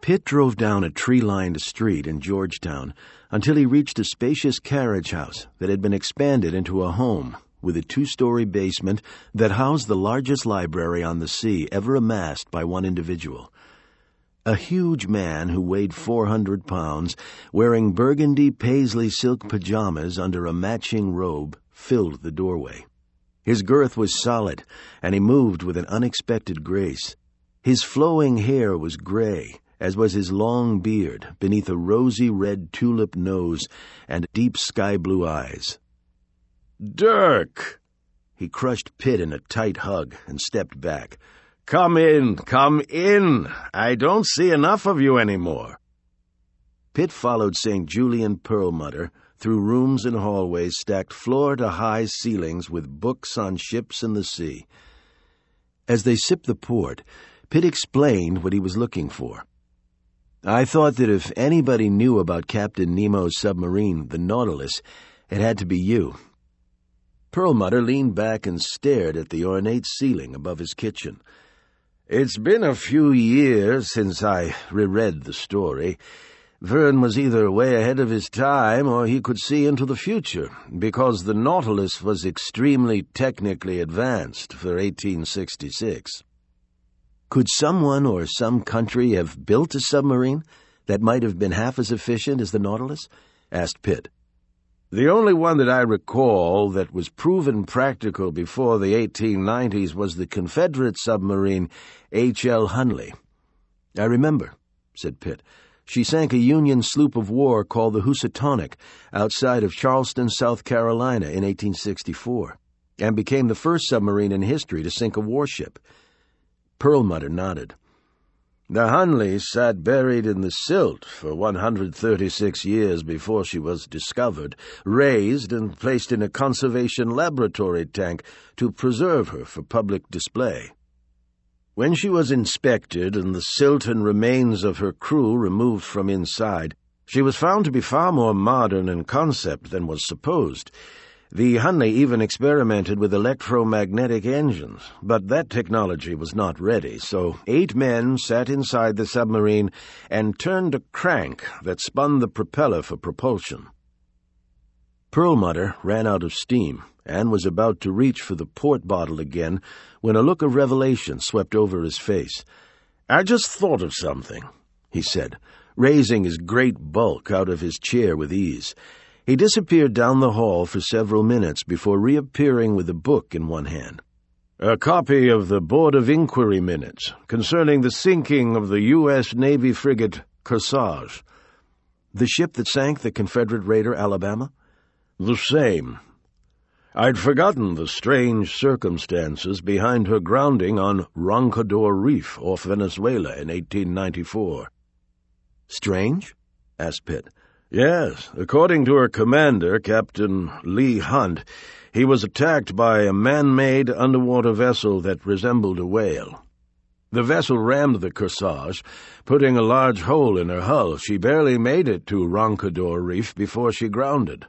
Pitt drove down a tree-lined street in Georgetown until he reached a spacious carriage house that had been expanded into a home with a 2-story basement that housed the largest library on the sea ever amassed by one individual. A huge man who weighed 400 pounds, wearing burgundy paisley silk pajamas under a matching robe, filled the doorway. His girth was solid, and he moved with an unexpected grace. His flowing hair was gray, as was his long beard beneath a rosy red tulip nose and deep sky-blue eyes. "Dirk!" He crushed Pitt in a tight hug and stepped back. Come in. I don't see enough of you anymore." Pitt followed St. Julian Perlmutter through rooms and hallways stacked floor-to-high ceilings with books on ships and the sea. As they sipped the port, Pitt explained what he was looking for. "I thought that if anybody knew about Captain Nemo's submarine, the Nautilus, it had to be you." Perlmutter leaned back and stared at the ornate ceiling above his kitchen. "It's been a few years since I reread the story. Verne was either way ahead of his time or he could see into the future, because the Nautilus was extremely technically advanced for 1866. Could someone or some country have built a submarine that might have been half as efficient as the Nautilus?" asked Pitt. "The only one that I recall that was proven practical before the 1890s was the Confederate submarine H.L. Hunley." "I remember," said Pitt. "She sank a Union sloop of war called the Housatonic outside of Charleston, South Carolina in 1864, and became the first submarine in history to sink a warship." Perlmutter nodded. "The Hunley sat buried in the silt for 136 years before she was discovered, raised and placed in a conservation laboratory tank to preserve her for public display. When she was inspected and the silt and remains of her crew removed from inside, she was found to be far more modern in concept than was supposed. The Hunley even experimented with electromagnetic engines, but that technology was not ready, so 8 men sat inside the submarine and turned a crank that spun the propeller for propulsion." Perlmutter ran out of steam and was about to reach for the port bottle again when a look of revelation swept over his face. "I just thought of something," he said, raising his great bulk out of his chair with ease. He disappeared down the hall for several minutes before reappearing with a book in one hand. "A copy of the Board of Inquiry minutes concerning the sinking of the U.S. Navy frigate Kearsarge." "The ship that sank the Confederate raider Alabama?" "The same. I'd forgotten the strange circumstances behind her grounding on Roncador Reef off Venezuela in 1894. "Strange?" asked Pitt. "Yes. According to her commander, Captain Lee Hunt, he was attacked by a man-made underwater vessel that resembled a whale. The vessel rammed the Kearsarge, putting a large hole in her hull. She barely made it to Roncador Reef before she grounded."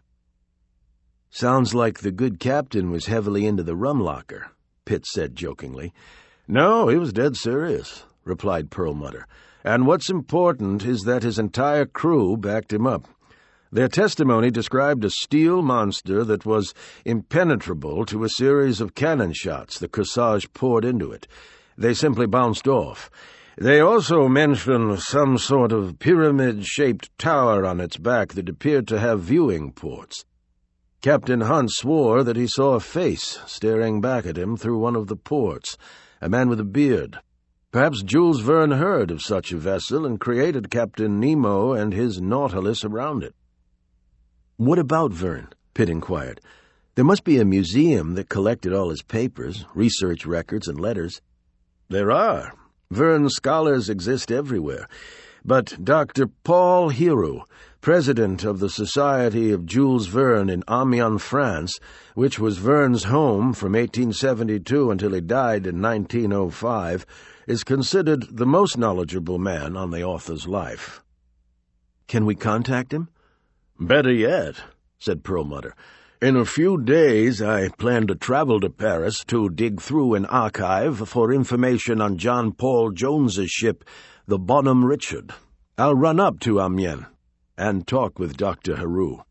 "Sounds like the good captain was heavily into the rum locker," Pitt said jokingly. "No, he was dead serious," replied Perlmutter. "And what's important is that his entire crew backed him up. Their testimony described a steel monster that was impenetrable to a series of cannon shots the Kearsarge poured into it. They simply bounced off. They also mentioned some sort of pyramid-shaped tower on its back that appeared to have viewing ports. Captain Hunt swore that he saw a face staring back at him through one of the ports, a man with a beard. Perhaps Jules Verne heard of such a vessel and created Captain Nemo and his Nautilus around it." "What about Verne?" Pitt inquired. "There must be a museum that collected all his papers, research records, and letters." "There are. Verne scholars exist everywhere. But Dr. Paul Heroux, president of the Society of Jules Verne in Amiens, France, which was Verne's home from 1872 until he died in 1905, is considered the most knowledgeable man on the author's life." "Can we contact him?" "Better yet," said Perlmutter. "In a few days I plan to travel to Paris to dig through an archive for information on John Paul Jones's ship, the Bonhomme Richard, I'll run up to Amiens and talk with Dr. Heroux.